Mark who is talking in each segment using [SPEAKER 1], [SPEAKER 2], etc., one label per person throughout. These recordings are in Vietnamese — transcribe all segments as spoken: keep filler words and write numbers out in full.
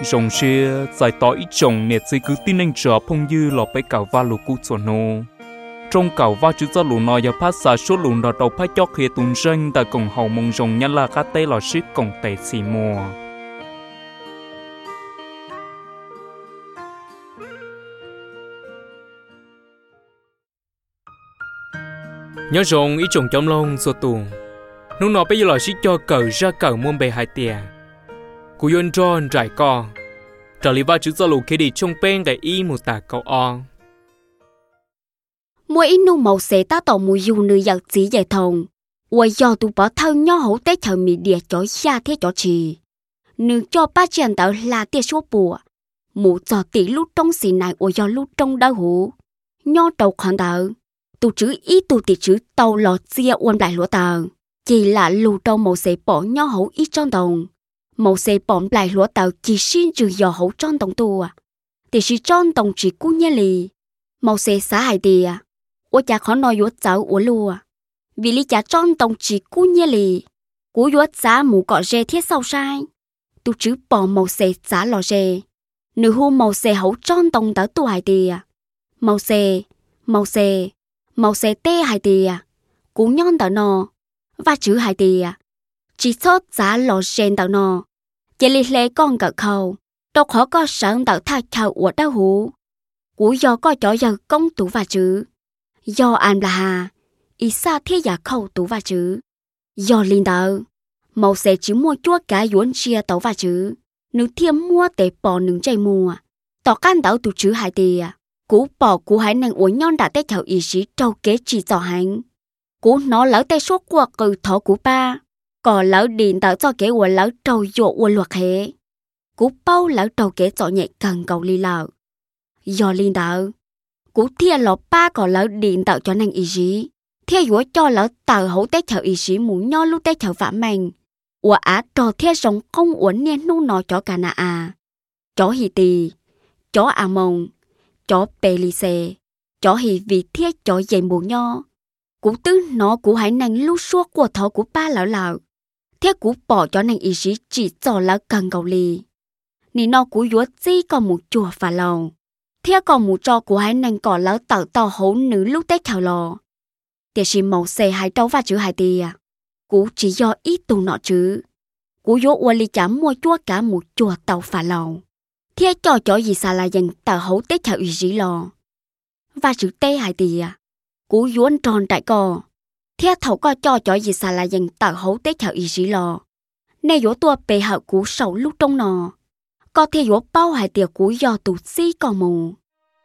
[SPEAKER 1] rồng xe giải tỏ ít chồng nè chỉ cứ tin anh trở phong dư lọ bay cào va lù cú chuẩn nô trong cào va chữ cho lù nọ giờ phát xả số lù nọ đầu phát chót khía tuần ranh tại cổng hậu mông rồng nhăn là cá tê lọ ship cổng tệ xì mùa nhớ rồng ít chồng chấm lông số tù lúc nọ bây giờ lọ ship cho cờ ra cờ muôn bề hai tiền cú yon tròn trải co trở lại va chữ cho lù khi đi trong bên cái y một tà cầu o
[SPEAKER 2] mỗi ít nu màu sẽ ta tàu mùi dù nữ giặc chỉ giải thòng ôi do tụ bỏ thân nhau hậu tết chờ mì địa chó xa thế chó trì nữ cho ba chàng tạo là tia số bùa mù cho tỷ lúc trong xì này ôi do lúc trong đau hủ nho đầu khoản tờ tụ chữ ý tụ tỷ chữ tàu lọt chia uốn lại lúa tờ chỉ là lù đầu màu sẽ bỏ nho hậu ít trong đồng màu sẽ bỏ lại lúa tờ chỉ xin trừ dò hậu trong đồng tù à thì chỉ trong đồng chỉ cú nhé lì màu sẽ xả hại tì à ôi cha khó nói yuốt cháu ủa lùa vì lý cha trong đồng chỉ cú nhé lì cú yuốt giá mù cọ rê thiết sau sai tu chữ bỏ màu xe giá lò rê nữ hu màu xe hấu trong đồng tớ tu hài tì à màu xe màu xe màu xe tê hài tì à cú nhon tớ nò và chữ hài tì à chỉ sót giá lò rê tớ nò chỉ lý lệ con cỡ khâu đâu khó có sáng tớ thay khâu ủa đau hú cú do có cho giờ công tú và chữ do anh là hà ý xa thế giả khâu tú và chữ do linh tờ màu sẽ chỉ mua chúa cả yuan chia tàu và chữ nữ thiêm mua để bỏ nướng chay mua tỏ can tàu tụ chữ hai tì à cú bỏ cú hải năng uống nhon đã tết theo ý sĩ trâu kế chỉ cho hành cú nó lỡ tê suốt qua cử thọ của ba còn lỡ điện tàu cho kế uống lỡ trâu dụ uống luật hệ cú bao lỡ trâu kế cho nhẹ cần cầu ly lợ do linh tờ cú thia lọ ba còn lỡ điện tạo cho năng ý sĩ thia dũa cho lỡ tờ hậu tết theo ý sĩ muốn nho lúc tết theo vả mình ủa á trò thia sống không uốn nè nu nọ cho cả nà à chó hì tì chó à mông chó bê lì xê chó hì vì thia chó dày mù nho cú tứ nó cú hãy năng lúc suốt của thọ của ba lỡ lỡ thia cú bỏ cho năng ý sĩ chỉ cho lỡ cần cầu lì nì nó cú dũa gì còn một chùa phà lầu thia còn một trò của hai nàng cỏ lỡ tờ tàu hấu nữ lúc tết khảo lò tiệt sĩ màu xe hai trâu và chữ hai tì à cú chỉ do ít tù nọ chứ cú vô ua li chả mua chúa cả một chùa tàu phà lầu thia cho chó gì xa là dành tờ hấu tết khảo ủy dĩ lò và chữ tê hai tì à cú vô anh tròn đại cò thia thầu co cho chó gì xa là dành tờ hấu tết khảo ủy dĩ lò nè vô tua bề hậu cú sầu lúc trong nò có thể dỗ bao hai tiệc cú do tụ xí còn mù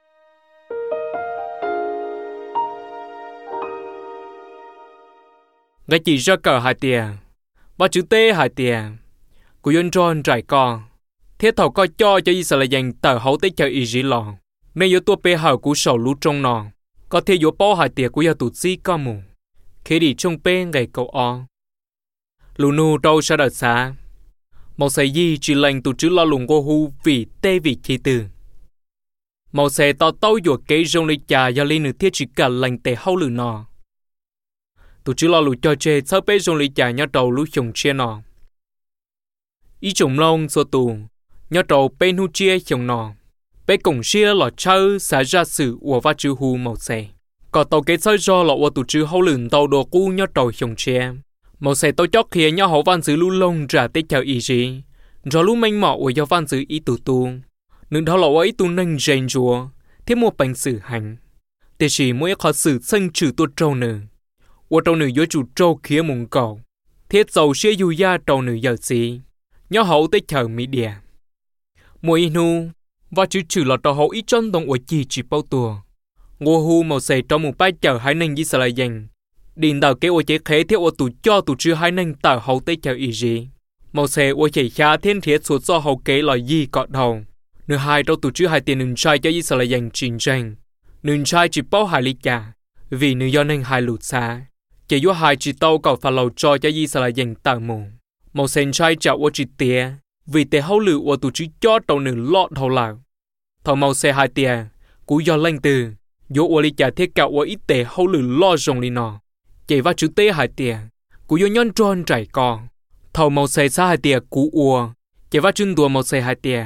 [SPEAKER 1] ngay chỉ ra cờ hai tiệc ba chữ tê hai tiệc cú yon tròn trải co thiết thầu coi cho cho y là dành tờ hậu tết chờ y dĩ lò nên yếu tua bê hở cú sầu lú trong nò có thể dỗ bao hai tiệc cú do tụ xí còn mù khi đi trong bê ngày cầu o lù nu đâu sa đợt xa màu xe gì chỉ lệnh tụ chữ lo lùng cô hu vì tê vì khí từ màu xe to tao dùa kế rong lấy trà do lên nửa thiết chỉ cả lệnh tê hậu lử nọ tụ chữ lo lù cho chê sau bê rong lấy trà nhớ đầu lú chồng chia nọ ý chồng lông số tù nhớ đầu bê nu chia chồng nọ bê cổng chia lọ chơi xả ra sự ủa va chữ hu màu xe có tàu kế soi do lọ ủa tụ chữ hậu lử tàu đồ cu nhớ đầu chồng chia màu xe tôi chót kia nhau hậu văn sứ lưu lông trả tết chào ý gì rồi lưu mênh mọ của do văn sứ ý tụ tu nương đó là ý tu nâng rèn rùa thế một bánh sử hành để chỉ mỗi khó xử sân trừ tu trâu nữ của trâu nữ với chủ trâu kia mùng cầu thiết dầu xe du ya trâu nữ giờ gì nhau hậu tết chào mỹ địa mỗi nu và chữ trừ là trâu hậu ít chân đồng của chi chỉ bao tùa ngô hu màu xe trong một bãi chào hai nâng như sẽ là dành điện tàu kế ô chế khế theo ô tụ cho tụ chư hai nâng tàu hậu tế chào ý gì màu xe ô chế khá thiên thiết suốt do hậu kế là gì cọt đầu nửa hai đâu tụ chư hai tiền nương trai cho ý sẽ là dành trình tranh nương trai chỉ bao hai lý trả vì nương do nâng hai lụt xa chỉ do hai chỉ tàu cầu phá lầu cho cho ý sẽ là dành tàu mù màu xe trai chào ô chỉ tía vì tế hậu lự ô tụ chư cho tàu nương lọt hậu lạc thầu màu xe hai tía cú do lanh từ do ô lý trả thiết cả ô ít tế hậu lự lo rồng lý nọ chỉ va chữ tê hai tiệt, cú yêu nhon tròn trải co, thầu màu xay xa hai tiệt cú ua, chỉ va chân đùa màu xay hai tiệt,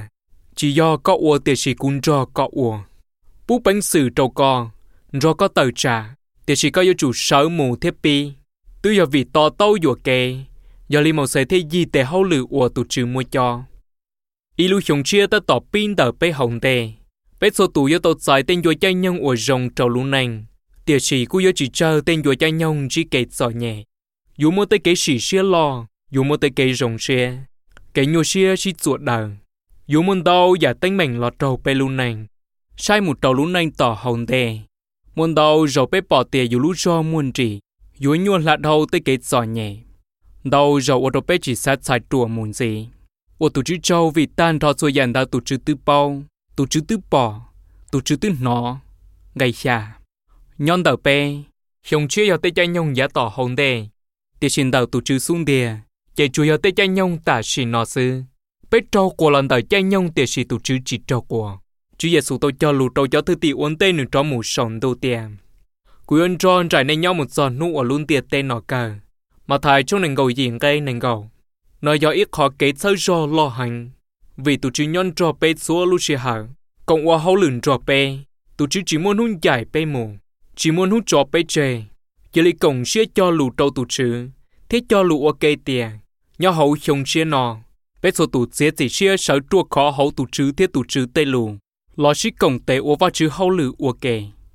[SPEAKER 1] chỉ do có ua tiền sĩ cũng cho có ua bú bánh sử trâu co do có tờ trả tiền sĩ có yêu chủ sở mù thiết pi tôi giờ vì to tâu dùa kê giờ li màu sẽ thế gì để hậu lử ua tụ trừ mua cho ilu hiong chia ta tỏ pin tờ pe hồng tê pe số tụ yêu tàu giải tên dùa chay nhông ua rồng trâu lũ nành tiền sĩ cũng yêu chỉ chờ tên dùa chay nhông chỉ kể giỏ nhẹ dù mua tới cái sĩ xia lo dù mua tới cái rồng xia cái nhô xia chỉ chuột đờ dù muốn đâu giả tính mình lọt trâu pe lũ nành sai một trâu lũ nành tỏ hồng tê muốn đâu rồi pe bỏ tiền dù lũ cho muốn chỉ dù nhuận là đâu tới cái giỏ nhẹ đâu rồi ô tô pe chỉ sát sai trùa muốn gì ô tụ chữ châu vì tan thọ xuôi dàn đào tụ chữ tư bao tụ chữ tư bỏ tụ chữ tư nó ngày xa nhon đầu pe hiong chia vào tay chân nhung giá tỏ hồng đề để xin đầu tụ chữ xuống đìa chạy chui vào tay chân nhung tả xin nó sư pe trâu của lần đầu chân nhung để xin tụ chữ chỉ trâu của chú Giêsu tôi cho lù trâu cho thư tỷ uốn tên nửa trâu mù sòng đầu tiền cúi ơn tròn trải nên nhau một giòn nụ ở luôn tiệt tên nó cờ mà thầy trong nền gầu diện cây nền gầu nói do ít khó kết sơ do lo hành vì tụi chỉ nhon trò pe xua lu xì hở cộng qua hậu lửng trò pe tụi chỉ chỉ muốn hun giải pe mù chỉ muốn hút trò pe chè chỉ lấy cổng xía cho lù trâu tụi chữ thế cho lù ok tiền nhau hậu không xía nọ pe số tụi xía chỉ xía sợ chua khó hậu tụi chữ thế tụi chữ tây lù lo xí cổng tây ô va chữ hậu lử ok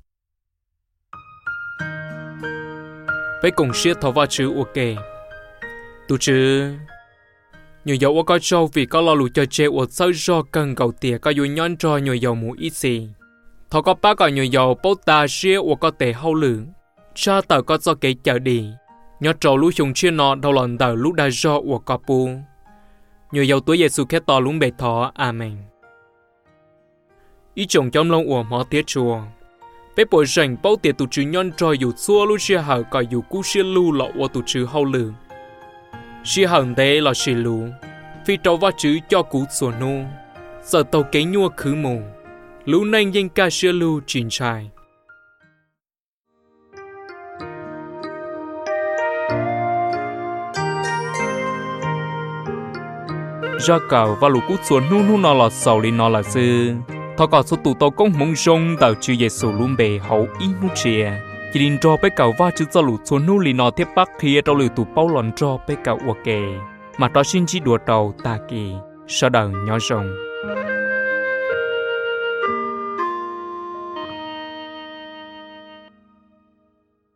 [SPEAKER 1] pe cổng xía thọ va chữ ok tụi chữ nhiều dầu có trâu vì có lo lụt cho chế ở sâu do cần cầu tiền có dùi nhon cho nhiều dầu mũ ít gì thọ có bác có nhiều dầu bố ta xía ở có thể hậu lử cha tờ có do cái chợ đi nhớ trâu lũ dùng chia nọ đầu lần tờ lũ đa do ở có pu nhiều dầu tuổi Giêsu khét to lũng bề thọ amen ý chồng trong lòng ở mỏ tiết chùa bé bồi rảnh bao tiền tụ chữ nhon cho dù xua lũ xia hở có dù cú xia lưu lọ ở tụ chữ hậu lử xì hận thế là xì lú vì trâu vắt chữ cho cú sổ nô giờ tàu kế nhua khứ mù lú nanh danh ca xưa lưu chín trai ra cầu và lũ cú sổ nô nô nó là sầu đi nó là sư thọ cả số tụ tàu công mong rong tàu chữ Giêsu luôn bề hậu ý nút chia chỉ định cho bé cậu va chữ cho lũ số nô lì nó tiếp bắc kia trong lưỡi tụ bao lòn cho bé cậu ok mà đó xin chỉ đùa đầu ta kỳ sau đầu nhỏ rồng